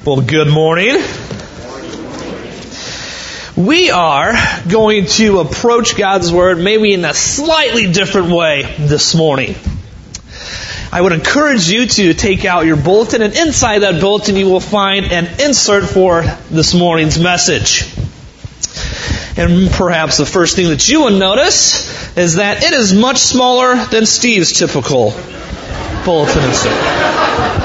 Well, good morning. We are going to approach God's Word maybe in a slightly different way this morning. I would encourage you to take out your bulletin, and inside that bulletin you will find an insert for this morning's message. And perhaps the first thing that you will notice is that it is much smaller than Steve's typical bulletin insert.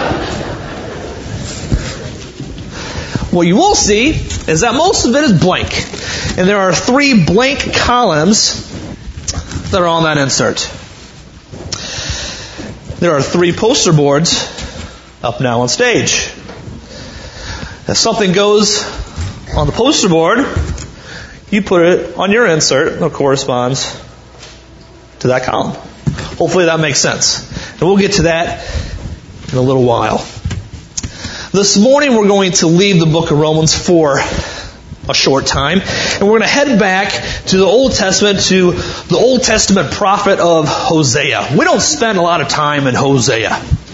What you will see is that most of it is blank. And there are 3 blank columns that are on that insert. There are 3 poster boards up now on stage. If something goes on the poster board, you put it on your insert that corresponds to that column. Hopefully that makes sense. And we'll get to that in a little while. This morning we're going to leave the book of Romans for a short time, and we're going to head back to the Old Testament, to the Old Testament prophet of Hosea. We don't spend a lot of time in Hosea.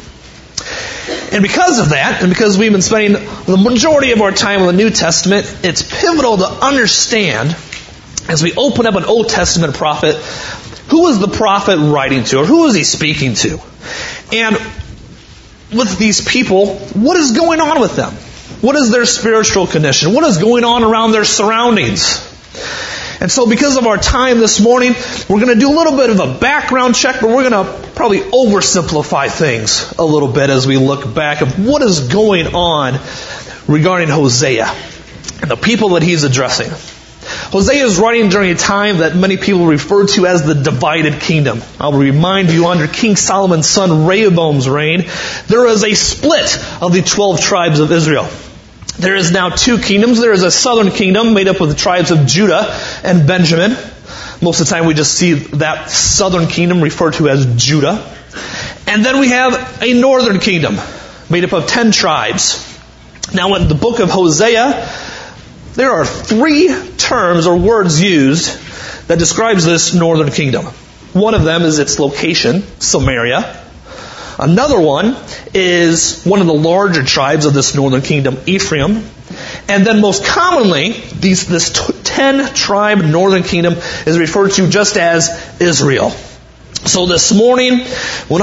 And because of that, and because we've been spending the majority of our time in the New Testament, it's pivotal to understand, as we open up an Old Testament prophet, who is the prophet writing to, or who is he speaking to? And with these people, what is going on with them? What is their spiritual condition? What is going on around their surroundings? And so because of our time this morning, we're going to do a little bit of a background check, but we're going to probably oversimplify things a little bit as we look back of what is going on regarding Hosea and the people that he's addressing. Hosea is writing during a time that many people refer to as the divided kingdom. I'll remind you, under King Solomon's son Rehoboam's reign, there is a split of the 12 tribes of Israel. There is now 2 kingdoms. There is a southern kingdom made up of the tribes of Judah and Benjamin. Most of the time we just see that southern kingdom referred to as Judah. And then we have a northern kingdom made up of 10 tribes. Now in the book of Hosea, there are 3 terms or words used that describes this northern kingdom. One of them is its location, Samaria. Another one is one of the larger tribes of this northern kingdom, Ephraim. And then most commonly, this 10-tribe northern kingdom is referred to just as Israel. So this morning, when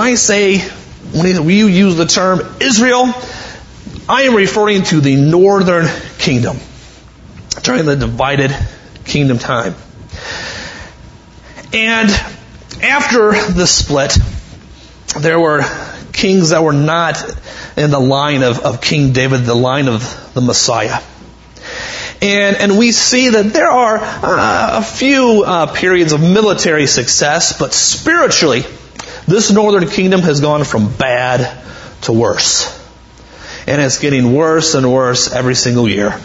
we use the term Israel, I am referring to the northern kingdom during the divided kingdom time. And after the split, there were kings that were not in the line of King David, the line of the Messiah. And we see that there are a few periods of military success, but spiritually, this northern kingdom has gone from bad to worse. And it's getting worse and worse every single year.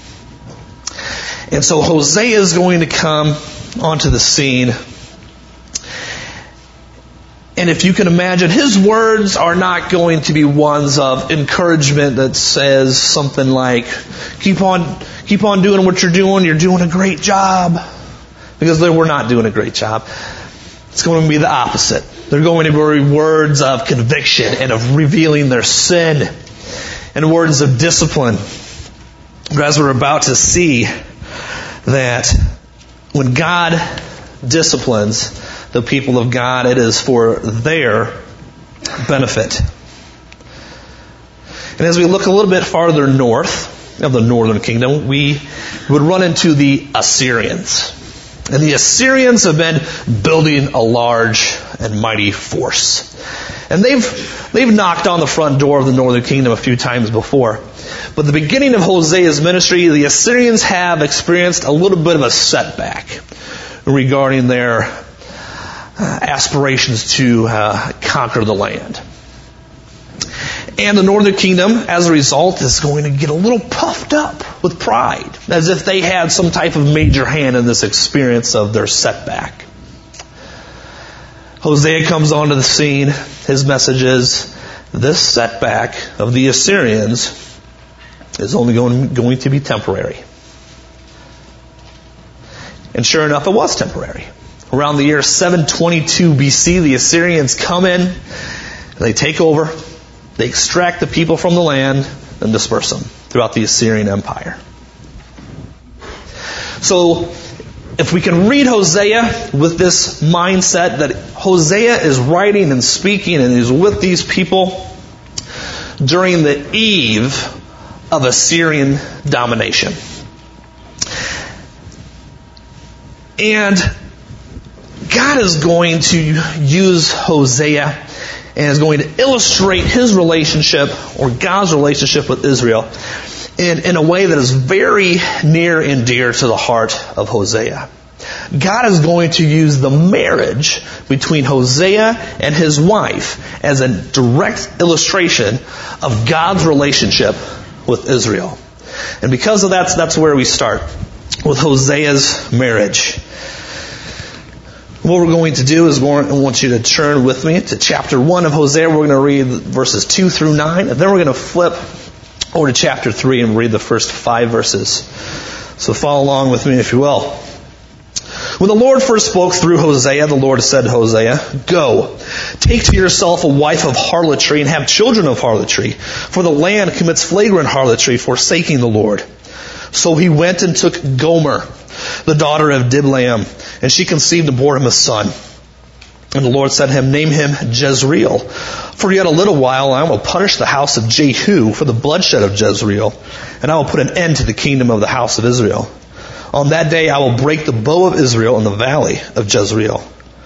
And so Hosea is going to come onto the scene. And if you can imagine, his words are not going to be ones of encouragement that says something like, keep on doing what you're doing a great job. Because we're not doing a great job. It's going to be the opposite. They're going to be words of conviction and of revealing their sin. And words of discipline. As we're about to see, that when God disciplines the people of God, it is for their benefit. And as we look a little bit farther north of the northern kingdom, we would run into the Assyrians. And the Assyrians have been building a large and mighty force. And they've knocked on the front door of the northern kingdom a few times before. But the beginning of Hosea's ministry, the Assyrians have experienced a little bit of a setback regarding their aspirations to conquer the land. And the northern kingdom, as a result, is going to get a little puffed up with pride, as if they had some type of major hand in this experience of their setback. Hosea comes onto the scene. His message is, this setback of the Assyrians is only going to be temporary. And sure enough, it was temporary. Around the year 722 BC, the Assyrians come in, they take over, they extract the people from the land, and disperse them throughout the Assyrian Empire. So, if we can read Hosea with this mindset that Hosea is writing and speaking and he's with these people during the eve of Assyrian domination. And God is going to use Hosea and is going to illustrate his relationship or God's relationship with Israel in a way that is very near and dear to the heart of Hosea. God is going to use the marriage between Hosea and his wife as a direct illustration of God's relationship with Israel. And because of that, that's where we start, with Hosea's marriage. What we're going to do is I want you to turn with me to chapter 1 of Hosea. We're going to read verses 2 through 9, and then we're going to flip over to chapter 3 and read the first 5 verses. So follow along with me, if you will. When the Lord first spoke through Hosea, the Lord said to Hosea, "Go, take to yourself a wife of harlotry and have children of harlotry, for the land commits flagrant harlotry, forsaking the Lord." So he went and took Gomer, the daughter of Diblaim, and she conceived and bore him a son. And the Lord said to him, "Name him Jezreel, for yet a little while I will punish the house of Jehu for the bloodshed of Jezreel, and I will put an end to the kingdom of the house of Israel. On that day I will break the bow of Israel in the valley of Jezreel."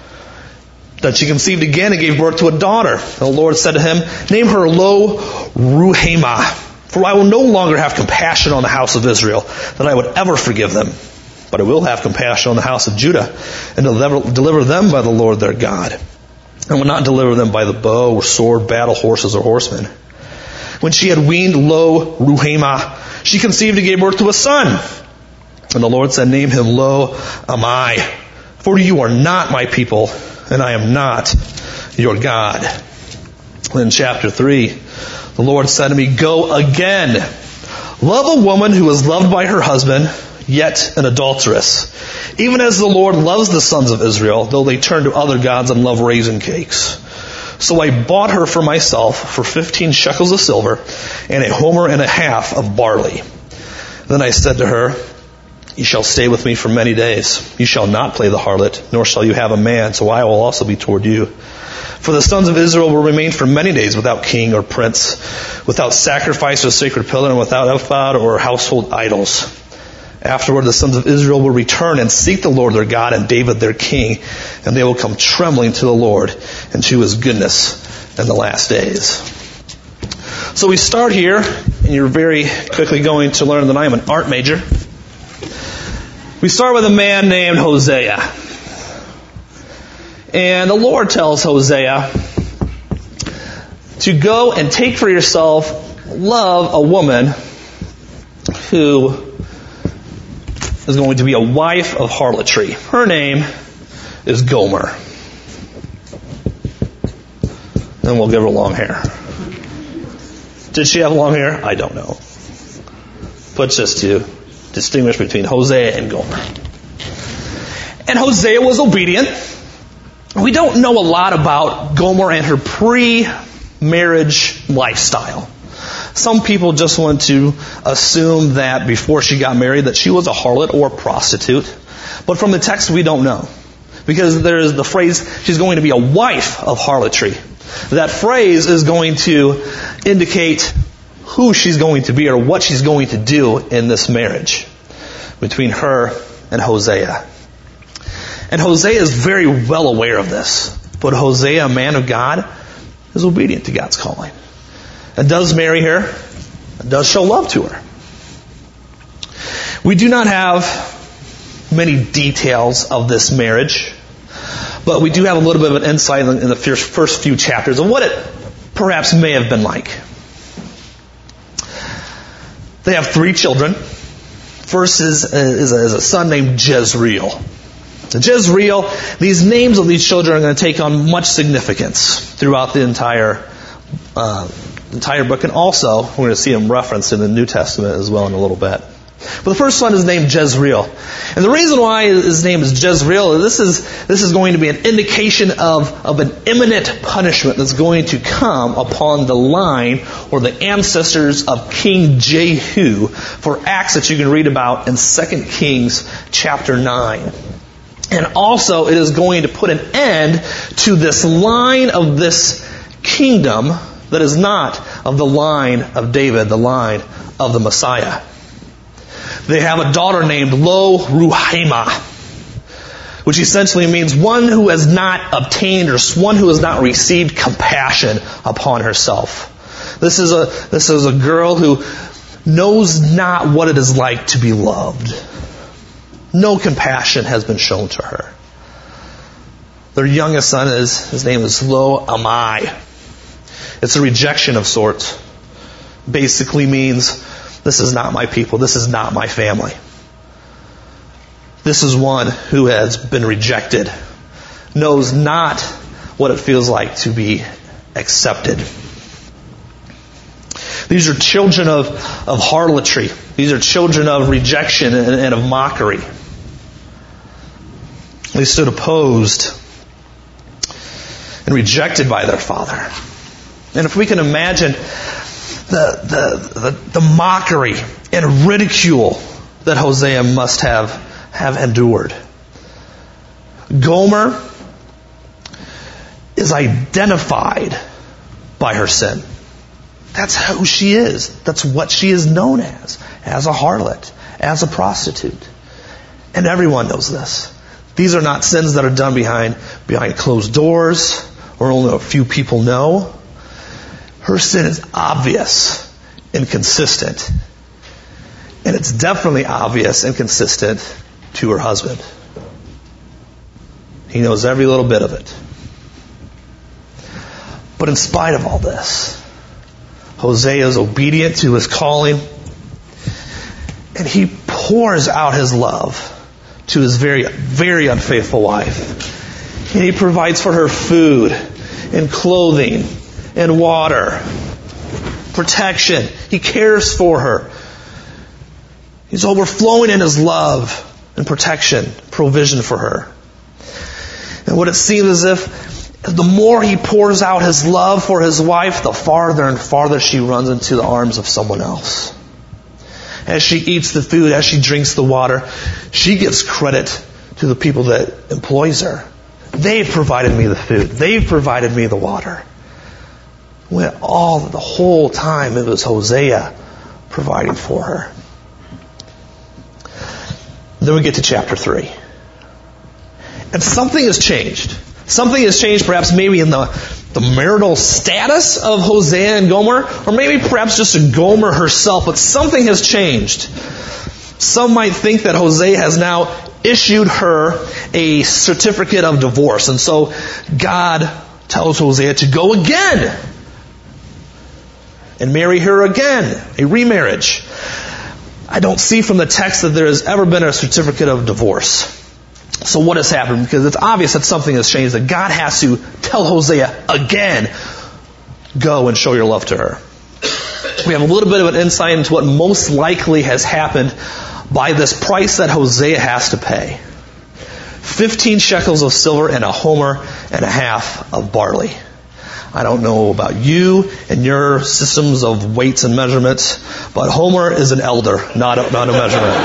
Then she conceived again and gave birth to a daughter. And the Lord said to him, "Name her Lo Ruhamah, for I will no longer have compassion on the house of Israel, that I would ever forgive them. But I will have compassion on the house of Judah, and deliver them by the Lord their God. And will not deliver them by the bow or sword, battle horses or horsemen." When she had weaned Lo Ruhamah, she conceived and gave birth to a son. And the Lord said, "Name him Lo Ammi, for you are not my people, and I am not your God." In chapter 3, the Lord said to me, "Go again. Love a woman who is loved by her husband, yet an adulteress, even as the Lord loves the sons of Israel, though they turn to other gods and love raisin cakes. So I bought her for myself for 15 shekels of silver and a homer and a half of barley. Then I said to her, You shall stay with me for many days. You shall not play the harlot, nor shall you have a man, so I will also be toward you. For the sons of Israel will remain for many days without king or prince, without sacrifice or sacred pillar, and without ephod or household idols. Afterward, the sons of Israel will return and seek the Lord their God and David their king, and they will come trembling to the Lord and to his goodness in the last days." So we start here, and you're very quickly going to learn that I am an art major. We start with a man named Hosea. And the Lord tells Hosea to go and take for yourself, love a woman who is going to be a wife of harlotry. Her name is Gomer. And we'll give her long hair. Did she have long hair? I don't know. But just to distinguish between Hosea and Gomer. And Hosea was obedient. We don't know a lot about Gomer and her pre-marriage lifestyle. Some people just want to assume that before she got married that she was a harlot or a prostitute. But from the text we don't know. Because there is the phrase, she's going to be a wife of harlotry. That phrase is going to indicate who she's going to be or what she's going to do in this marriage between her and Hosea. And Hosea is very well aware of this. But Hosea, a man of God, is obedient to God's calling. And does marry her, and does show love to her. We do not have many details of this marriage, but we do have a little bit of an insight in the first few chapters of what it perhaps may have been like. They have 3 children. First is a son named Jezreel. Jezreel, these names of these children are going to take on much significance throughout the entire book, and also we're going to see them referenced in the New Testament as well in a little bit. But the first son is named Jezreel. And the reason why his name is Jezreel, this is going to be an indication of an imminent punishment that's going to come upon the line or the ancestors of King Jehu for acts that you can read about in 2 Kings chapter 9. And also it is going to put an end to this line of this kingdom that is not of the line of David, the line of the Messiah. They have a daughter named Lo Ruhamah, which essentially means one who has not obtained or one who has not received compassion upon herself. This is a girl who knows not what it is like to be loved. No compassion has been shown to her. Their youngest son his name is Lo Ammi. It's a rejection of sorts. Basically means, this is not my people. This is not my family. This is one who has been rejected, knows not what it feels like to be accepted. These are children of harlotry. These are children of rejection and of mockery. They stood opposed and rejected by their father. And if we can imagine the mockery and ridicule that Hosea must have endured. Gomer is identified by her sin. That's who she is. That's what she is known as a harlot, as a prostitute. And everyone knows this. These are not sins that are done behind closed doors or only a few people know. Her sin is obvious and consistent. And it's definitely obvious and consistent to her husband. He knows every little bit of it. But in spite of all this, Hosea is obedient to his calling, and he pours out his love to his very, very unfaithful wife. And he provides for her food and clothing and water, protection. He cares for her. He's overflowing in his love and protection, provision for her. And what it seems as if the more he pours out his love for his wife, the farther and farther she runs into the arms of someone else. As she eats the food, as she drinks the water, she gives credit to the people that employs her. They've provided me the food. They've provided me the water. When the whole time it was Hosea providing for her. Then we get to chapter 3. And something has changed. Something has changed perhaps maybe in the marital status of Hosea and Gomer, or maybe perhaps just in Gomer herself, but something has changed. Some might think that Hosea has now issued her a certificate of divorce. And so God tells Hosea to go again and marry her again, a remarriage. I don't see from the text that there has ever been a certificate of divorce. So what has happened? Because it's obvious that something has changed, that God has to tell Hosea again, go and show your love to her. We have a little bit of an insight into what most likely has happened by this price that Hosea has to pay. 15 shekels of silver and a homer and a half of barley. I don't know about you and your systems of weights and measurements, but homer is an elder, not a measurement.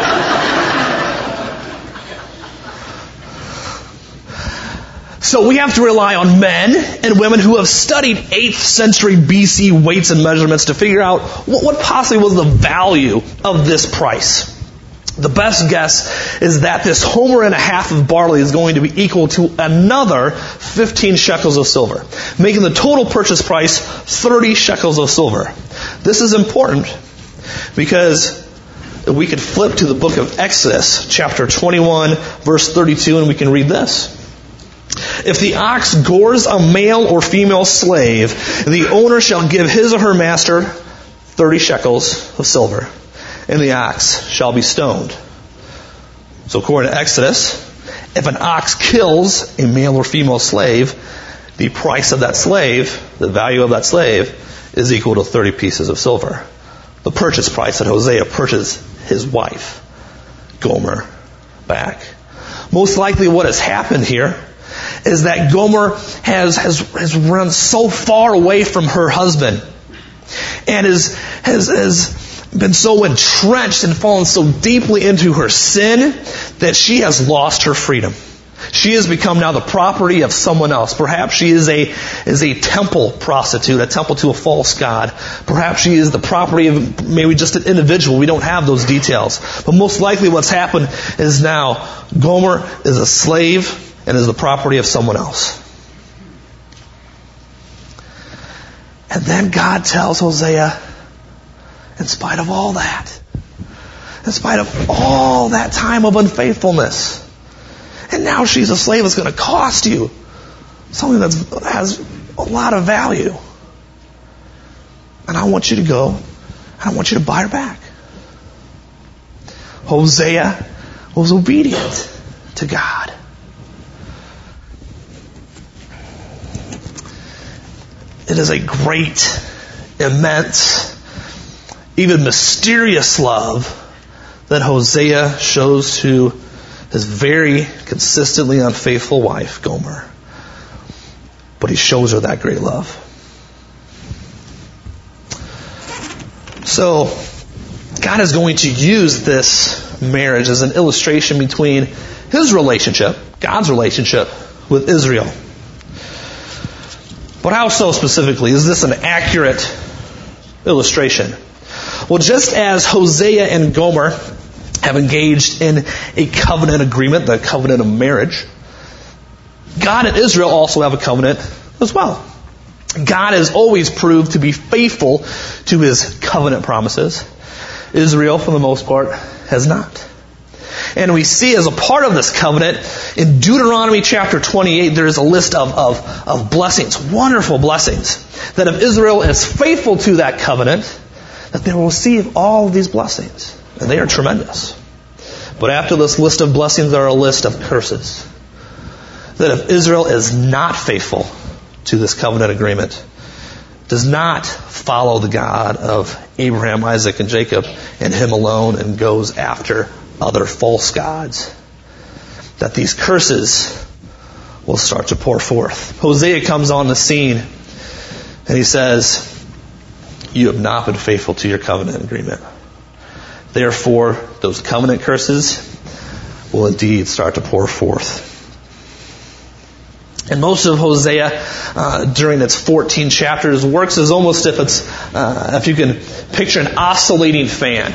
So we have to rely on men and women who have studied 8th century BC weights and measurements to figure out what possibly was the value of this price. The best guess is that this homer and a half of barley is going to be equal to another 15 shekels of silver, making the total purchase price 30 shekels of silver. This is important because we could flip to the book of Exodus, chapter 21, verse 32, and we can read this. If the ox gores a male or female slave, the owner shall give his or her master 30 shekels of silver, and the ox shall be stoned. So according to Exodus, if an ox kills a male or female slave, the price of that slave, the value of that slave, is equal to 30 pieces of silver. The purchase price that Hosea purchased his wife, Gomer, back. Most likely what has happened here is that Gomer has run so far away from her husband and has been so entrenched and fallen so deeply into her sin that she has lost her freedom. She has become now the property of someone else. Perhaps she is a temple prostitute, a temple to a false god. Perhaps she is the property of maybe just an individual. We don't have those details. But most likely what's happened is now Gomer is a slave and is the property of someone else. And then God tells Hosea, in spite of all that, in spite of all that time of unfaithfulness, and now she's a slave, it's going to cost you something that has a lot of value. And I want you to go, and I want you to buy her back. Hosea was obedient to God. It is a great, immense, even mysterious love that Hosea shows to his very consistently unfaithful wife, Gomer. But he shows her that great love. So, God is going to use this marriage as an illustration between His relationship, God's relationship with Israel. But how so specifically? Is this an accurate illustration? Well, just as Hosea and Gomer have engaged in a covenant agreement, the covenant of marriage, God and Israel also have a covenant as well. God has always proved to be faithful to His covenant promises. Israel, for the most part, has not. And we see as a part of this covenant, in Deuteronomy chapter 28, there is a list of blessings, wonderful blessings, that if Israel is faithful to that covenant, that they will receive all of these blessings. And they are tremendous. But after this list of blessings, there are a list of curses. That if Israel is not faithful to this covenant agreement, does not follow the God of Abraham, Isaac, and Jacob, and Him alone, and goes after other false gods, that these curses will start to pour forth. Hosea comes on the scene, and he says, you have not been faithful to your covenant agreement. Therefore, those covenant curses will indeed start to pour forth. And most of Hosea, during its 14 chapters, works as almost if you can picture an oscillating fan.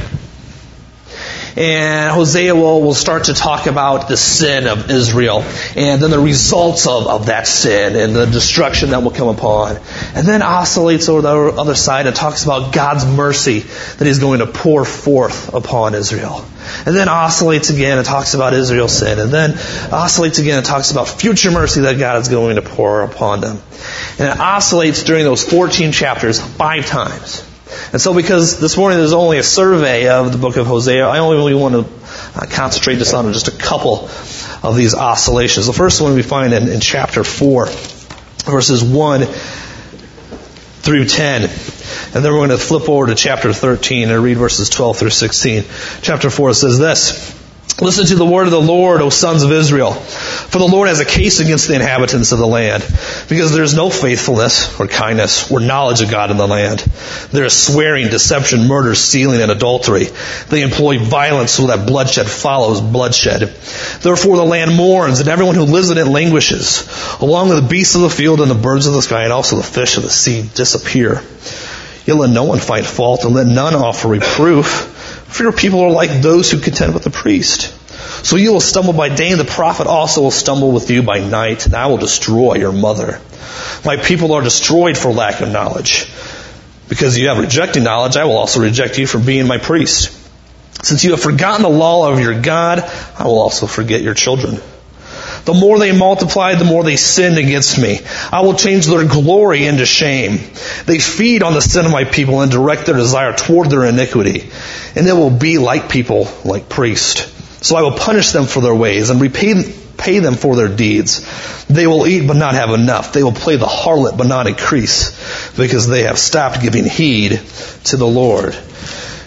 And Hosea will start to talk about the sin of Israel and then the results of that sin and the destruction that will come upon. And then oscillates over the other side and talks about God's mercy that He's going to pour forth upon Israel. And then oscillates again and talks about Israel's sin. And then oscillates again and talks about future mercy that God is going to pour upon them. And it oscillates during those 14 chapters 5 times. And so because this morning there's only a survey of the book of Hosea, I only really want to concentrate just on just a couple of these oscillations. The first one we find in chapter 4, verses 1 through 10. And then we're going to flip over to chapter 13 and read verses 12 through 16. Chapter 4 says this: Listen to the word of the Lord, O sons of Israel. For the Lord has a case against the inhabitants of the land, because there is no faithfulness or kindness or knowledge of God in the land. There is swearing, deception, murder, stealing, and adultery. They employ violence so that bloodshed follows bloodshed. Therefore the land mourns, and everyone who lives in it languishes, along with the beasts of the field and the birds of the sky, and also the fish of the sea disappear. Yet let no one find fault, and let none offer reproof. For your people are like those who contend with the priest. So you will stumble by day, and the prophet also will stumble with you by night, and I will destroy your mother. My people are destroyed for lack of knowledge. Because you have rejected knowledge, I will also reject you from being my priest. Since you have forgotten the law of your God, I will also forget your children. The more they multiplied, the more they sinned against me. I will change their glory into shame. They feed on the sin of my people and direct their desire toward their iniquity. And they will be like people, like priests. So I will punish them for their ways and pay them for their deeds. They will eat but not have enough. They will play the harlot but not increase, because they have stopped giving heed to the Lord.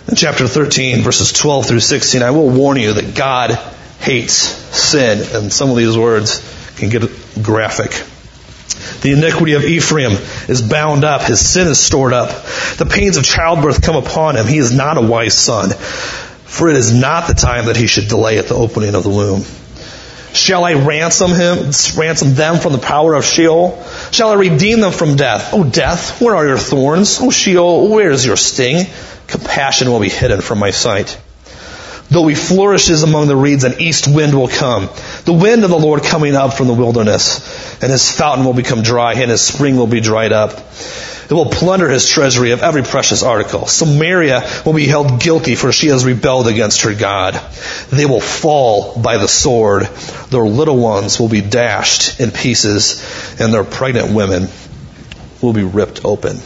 In chapter 13, verses 12 through 16, I will warn you that God hates sin. And some of these words can get graphic. The iniquity of Ephraim is bound up. His sin is stored up. The pains of childbirth come upon him. He is not a wise son. For it is not the time that he should delay at the opening of the womb. Shall I ransom them from the power of Sheol? Shall I redeem them from death? O death, where are your thorns? O Sheol, where is your sting? Compassion will be hidden from my sight. Though he flourishes among the reeds, an east wind will come. The wind of the Lord coming up from the wilderness. And his fountain will become dry, and his spring will be dried up. It will plunder his treasury of every precious article. Samaria will be held guilty, for she has rebelled against her God. They will fall by the sword. Their little ones will be dashed in pieces, and their pregnant women will be ripped open.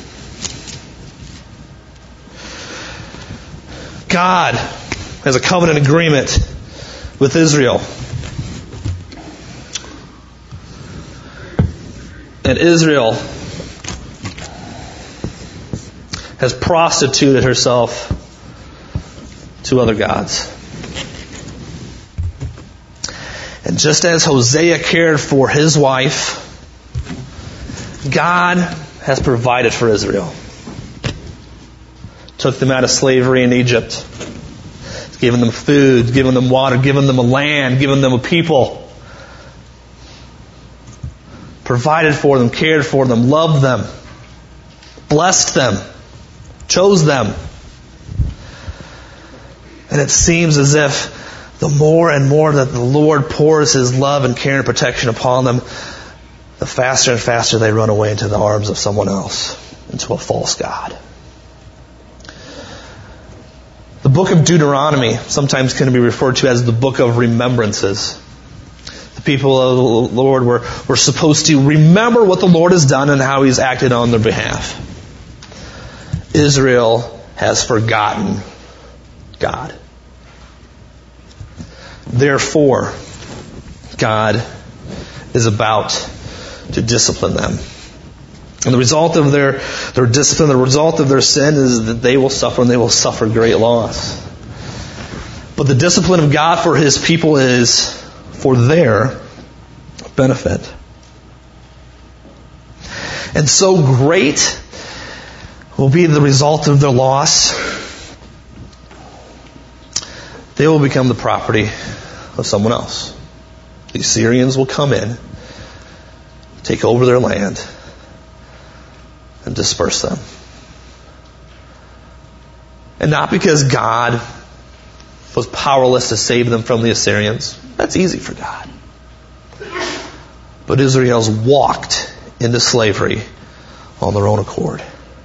God has a covenant agreement with Israel. And Israel has prostituted herself to other gods. And just as Hosea cared for his wife, God has provided for Israel. Took them out of slavery in Egypt. Given them food, given them water, given them a land, given them a people. Provided for them, cared for them, loved them, blessed them, chose them. And it seems as if the more and more that the Lord pours His love and care and protection upon them, the faster and faster they run away into the arms of someone else, into a false god. The book of Deuteronomy sometimes can be referred to as the book of remembrances. The people of the Lord were supposed to remember what the Lord has done and how He's acted on their behalf. Israel has forgotten God. Therefore, God is about to discipline them. And the result of their discipline, the result of their sin is that they will suffer, and they will suffer great loss. But the discipline of God for His people is for their benefit. And so great will be the result of their loss, they will become the property of someone else. The Assyrians will come in, take over their land, and disperse them. And not because God was powerless to save them from the Assyrians. That's easy for God. But Israel's walked into slavery on their own accord.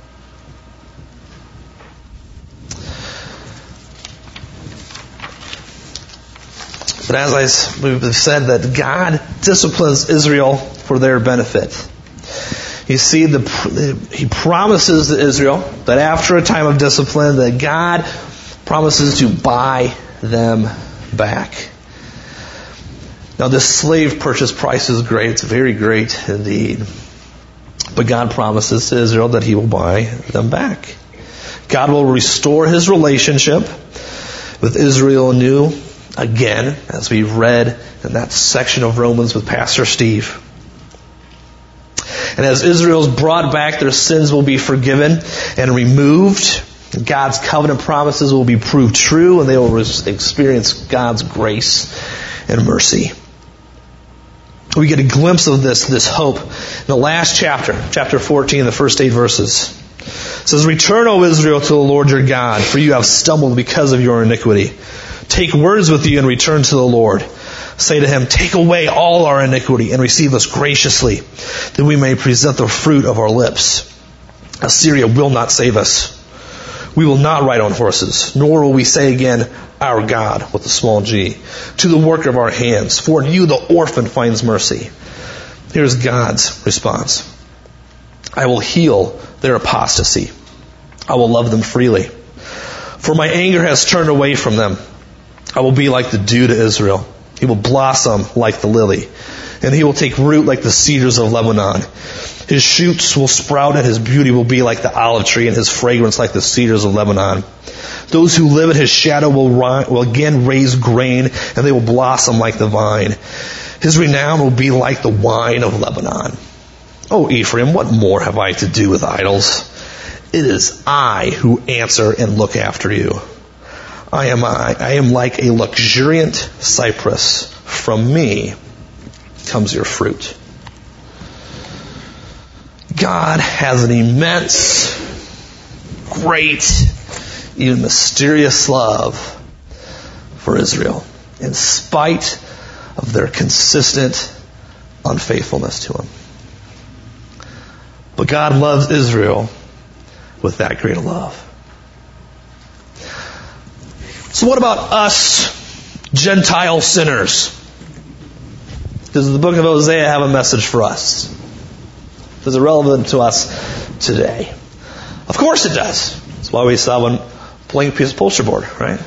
But as we've said, that God disciplines Israel for their benefit. You see, He promises to Israel that after a time of discipline, that God promises to buy them back. Now, this slave purchase price is great. It's very great indeed. But God promises to Israel that He will buy them back. God will restore His relationship with Israel anew, again, as we read in that section of Romans with Pastor Steve. And as Israel's brought back, their sins will be forgiven and removed. God's covenant promises will be proved true, and they will experience God's grace and mercy. We get a glimpse of this hope in the last chapter, chapter 14, the first 8 verses. It says, "Return, O Israel, to the Lord your God, for you have stumbled because of your iniquity. Take words with you and return to the Lord. Say to Him, take away all our iniquity and receive us graciously, that we may present the fruit of our lips. Assyria will not save us. We will not ride on horses, nor will we say again, our God, with a small g, to the work of our hands. For in you the orphan finds mercy." Here's God's response. "I will heal their apostasy. I will love them freely. For my anger has turned away from them. I will be like the dew to Israel. He will blossom like the lily. and he will take root like the cedars of Lebanon. His shoots will sprout, and his beauty will be like the olive tree, and his fragrance like the cedars of Lebanon. Those who live in his shadow will again raise grain, and they will blossom like the vine. His renown will be like the wine of Lebanon. O Ephraim, what more have I to do with idols? It is I who answer and look after you. I am like a luxuriant cypress. From me comes your fruit. God has an immense, great, even mysterious love for Israel, in spite of their consistent unfaithfulness to Him. But God loves Israel with that great love. So what about us Gentile sinners? Does the book of Hosea have a message for us? Is it relevant to us today? Of course it does. That's why we saw one blank piece of poster board, right?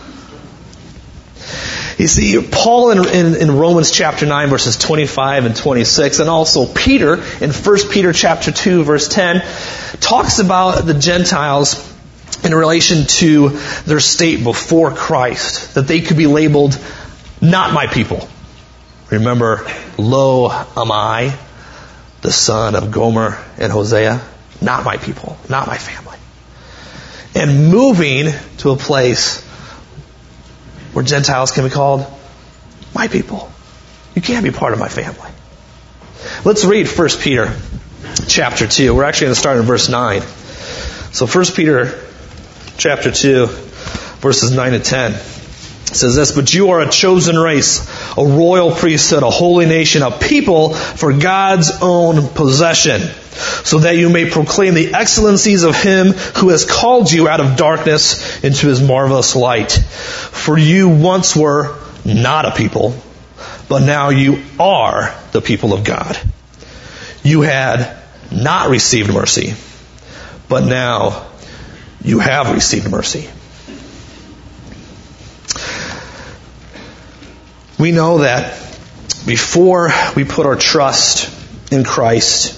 You see, Paul in Romans chapter 9 verses 25 and 26, and also Peter in 1 Peter chapter 2 verse 10, talks about the Gentiles in relation to their state before Christ, that they could be labeled not my people. Remember, lo am I, the son of Gomer and Hosea, not my people, not my family. And moving to a place where Gentiles can be called my people. You can't be part of my family. Let's read 1 Peter chapter 2. We're actually going to start in verse 9. So 1 Peter chapter 2, verses 9 to 10. It says this, but you are a chosen race, a royal priesthood, a holy nation, a people for God's own possession, so that you may proclaim the excellencies of Him who has called you out of darkness into His marvelous light. For you once were not a people, but now you are the people of God. You had not received mercy, but now you have received mercy. We know that before we put our trust in Christ,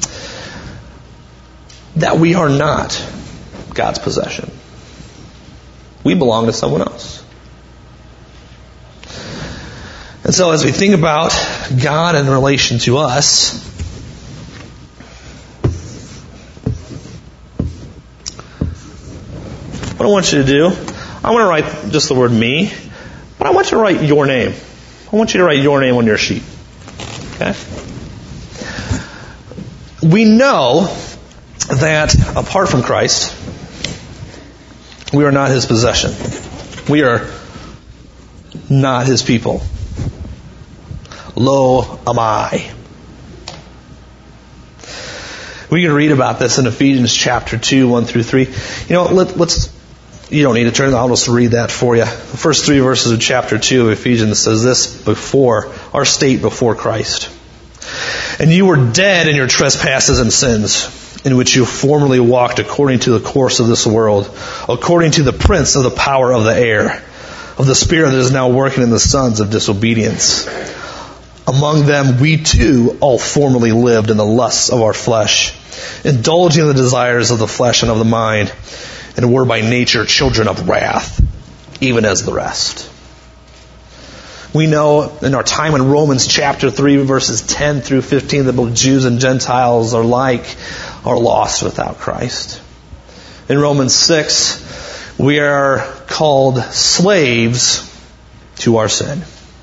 that we are not God's possession. We belong to someone else. And so as we think about God in relation to us, what I want you to do, I want to write just the word me, but I want you to write your name. I want you to write your name on your sheet. Okay? We know that apart from Christ, we are not His possession. We are not His people. Lo am I. We can read about this in Ephesians chapter 2, 1 through 3. You know, let's. You don't need to turn. I'll just read that for you. The first 3 verses of chapter 2 of Ephesians says this before our state before Christ. And you were dead in your trespasses and sins, in which you formerly walked according to the course of this world, according to the prince of the power of the air, of the spirit that is now working in the sons of disobedience. Among them we too all formerly lived in the lusts of our flesh, indulging in the desires of the flesh and of the mind, and were by nature children of wrath, even as the rest. We know in our time in Romans chapter 3, verses 10 through 15, that both Jews and Gentiles are lost without Christ. In Romans 6, we are called slaves to our sin.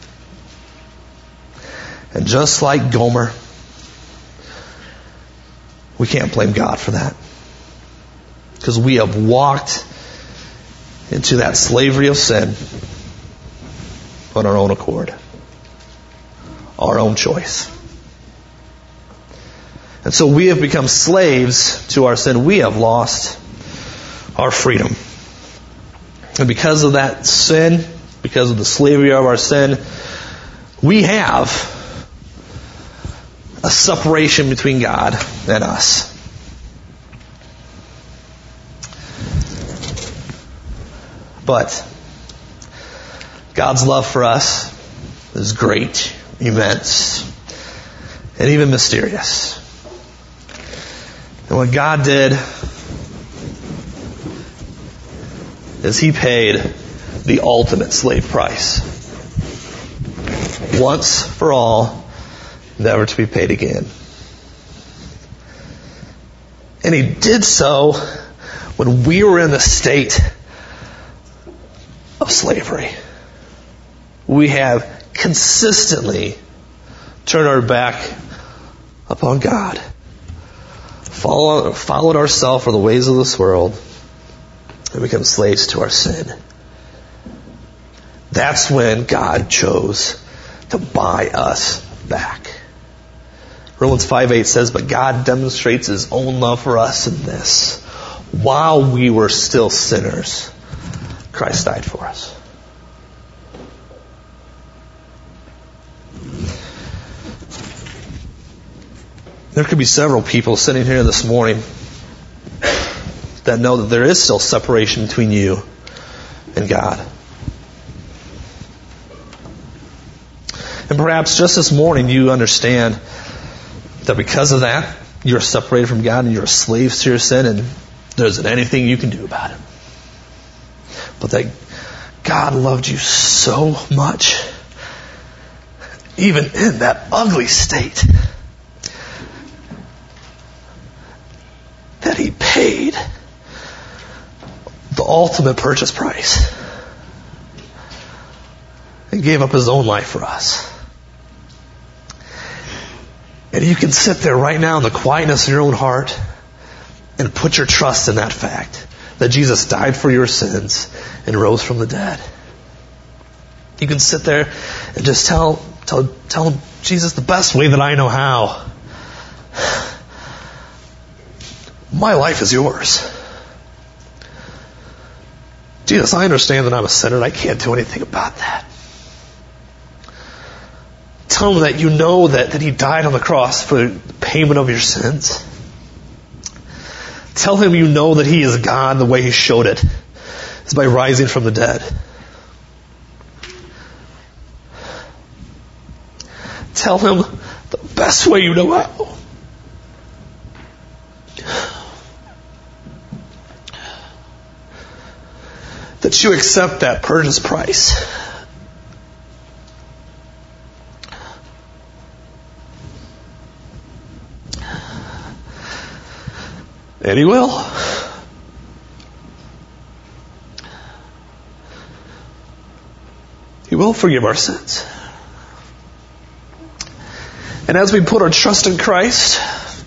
And just like Gomer, we can't blame God for that. Because we have walked into that slavery of sin on our own accord. Our own choice. And so we have become slaves to our sin. We have lost our freedom. And because of that sin, because of the slavery of our sin, we have a separation between God and us. But God's love for us is great, immense, and even mysterious. And what God did is He paid the ultimate slave price. Once for all, never to be paid again. And He did so when we were in the state of slavery. We have consistently turned our back upon God, followed ourselves for the ways of this world, and become slaves to our sin. That's when God chose to buy us back. Romans 5:8 says, "But God demonstrates His own love for us in this: while we were still sinners, Christ died for us." There could be several people sitting here this morning that know that there is still separation between you and God. And perhaps just this morning you understand that because of that, you're separated from God and you're a slave to your sin and there isn't anything you can do about it. But that God loved you so much, even in that ugly state, that He paid the ultimate purchase price and gave up His own life for us. And you can sit there right now in the quietness of your own heart and put your trust in that fact that Jesus died for your sins and rose from the dead. You can sit there and just tell Him, Jesus, the best way that I know how, my life is yours. Jesus, I understand that I'm a sinner and I can't do anything about that. Tell Him that you know that He died on the cross for the payment of your sins. Tell Him you know that He is God the way He showed it is by rising from the dead. Tell Him the best way you know how. That you accept that purchase price. And He will. He will forgive our sins. And as we put our trust in Christ,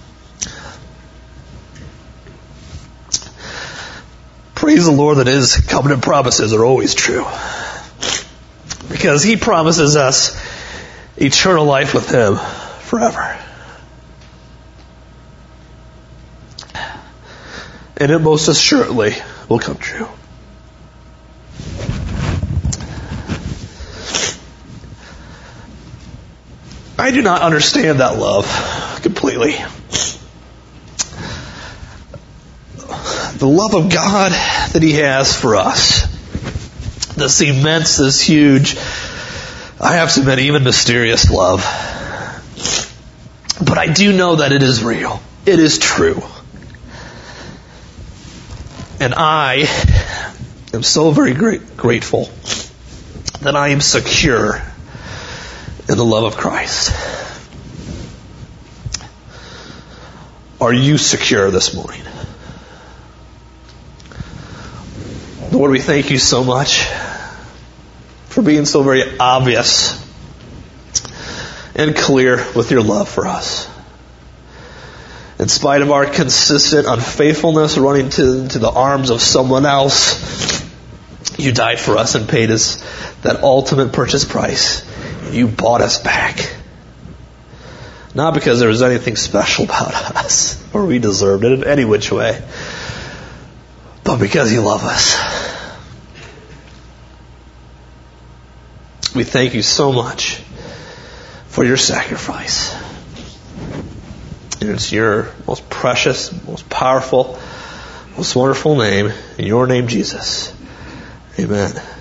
praise the Lord that His covenant promises are always true. Because He promises us eternal life with Him forever. And it most assuredly will come true. I do not understand that love completely. The love of God that He has for us. This immense, this huge, I have to admit, even mysterious love. But I do know that it is real. It is true. And I am so very grateful that I am secure in the love of Christ. Are you secure this morning? Lord, we thank You so much for being so very obvious and clear with Your love for us. In spite of our consistent unfaithfulness, running to the arms of someone else, You died for us and paid us that ultimate purchase price. You bought us back. Not because there was anything special about us, or we deserved it in any which way, but because You love us. We thank You so much for Your sacrifice. And it's Your most precious, most powerful, most wonderful name, in Your name, Jesus. Amen.